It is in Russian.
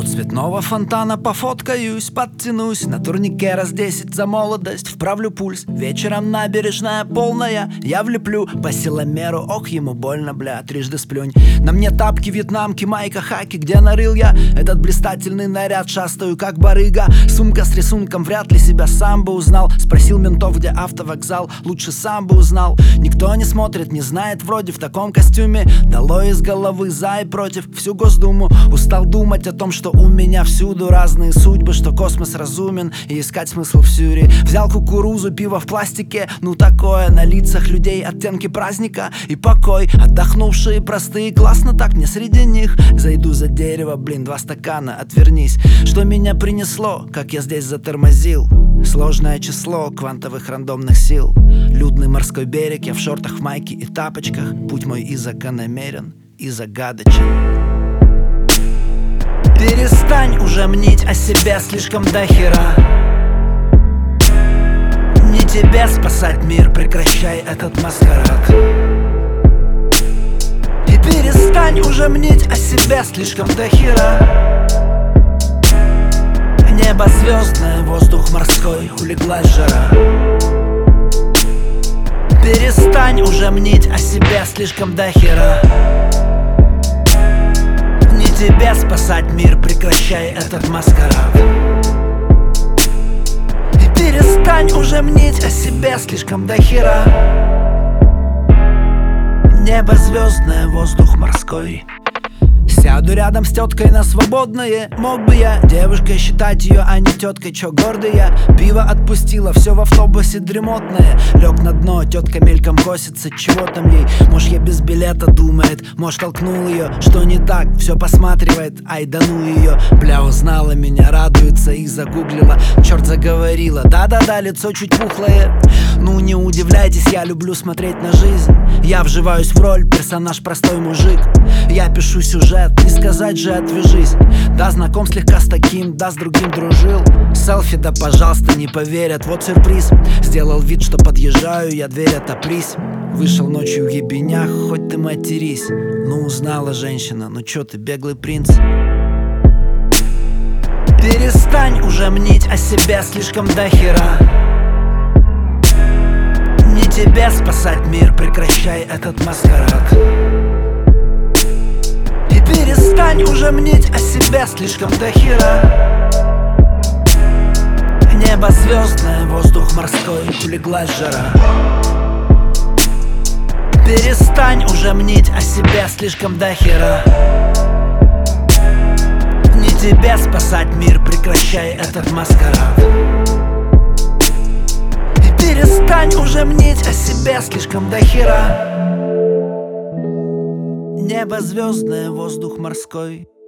У цветного фонтана пофоткаюсь, подтянусь, на турнике раз 10 за молодость, вправлю пульс. Вечером набережная полная, я влеплю по силомеру, ох, ему больно, бля, трижды сплюнь. На мне тапки, вьетнамки, майка, хаки, где нарыл я этот блистательный наряд, шастаю как барыга. Сумка с рисунком, вряд ли себя сам бы узнал. Спросил ментов, где автовокзал, лучше сам бы узнал. Никто не смотрит, не знает вроде в таком костюме. Дало из головы за и против всю Госдуму. Устал думать о том, что у меня всюду разные судьбы, что космос разумен и искать смысл в сюре. Взял кукурузу, пиво в пластике, ну такое. На лицах людей оттенки праздника и покой. Отдохнувшие, простые, классно так мне среди них. Зайду за дерево, блин, 2 стакана, отвернись. Что меня принесло, как я здесь затормозил? Сложное число квантовых рандомных сил. Людный морской берег, я в шортах, в майке и тапочках. Путь мой и закономерен, и загадочен. Перестань уже мнить о себе слишком дохера. Не тебе спасать мир, прекращай этот маскарад. И перестань уже мнить о себе слишком дохера. Небо звездное, воздух морской, улеглась жара. Перестань уже мнить о себе слишком дохера. Не тебе спасать мир, прекращай этот маскарад. И перестань уже мнить о себе слишком дохера. Небо звездное, воздух морской. Сяду рядом с теткой на свободное. Мог бы я девушкой считать ее, а не теткой, чё гордая. Пиво отпустила, все в автобусе дремотное. Лег на дно, тетка мельком косится, чего там ей? Может, я без билета думает, может, толкнул ее. Что не так, все посматривает, ай да ну ее. Бля, узнала меня, радуется и загуглила. Черт, заговорила, да-да-да, лицо чуть пухлое. Ну не удивляйтесь, я люблю смотреть на жизнь. Я вживаюсь в роль, персонаж простой мужик. Я пишу сюжет, не сказать же отвяжись. Да, знаком слегка с таким, да, с другим дружил. Селфи, да, пожалуйста, не поверят, вот сюрприз. Сделал вид, что подъезжаю, я дверь отопрись. Вышел ночью в ебенях, хоть ты матерись. Ну узнала женщина, ну чё ты, беглый принц? Перестань уже мнить о себе слишком дохера. Не тебе спасать мир, прекращай этот маскарад. И перестань уже мнить о себе слишком дохера. Небо звездное, воздух морской, улеглась жара. Перестань уже мнить о себе слишком дохера. Не тебе спасать мир, прекращай этот маскарад. И перестань уже мнить о себе слишком дохера. Небо звездное, воздух морской.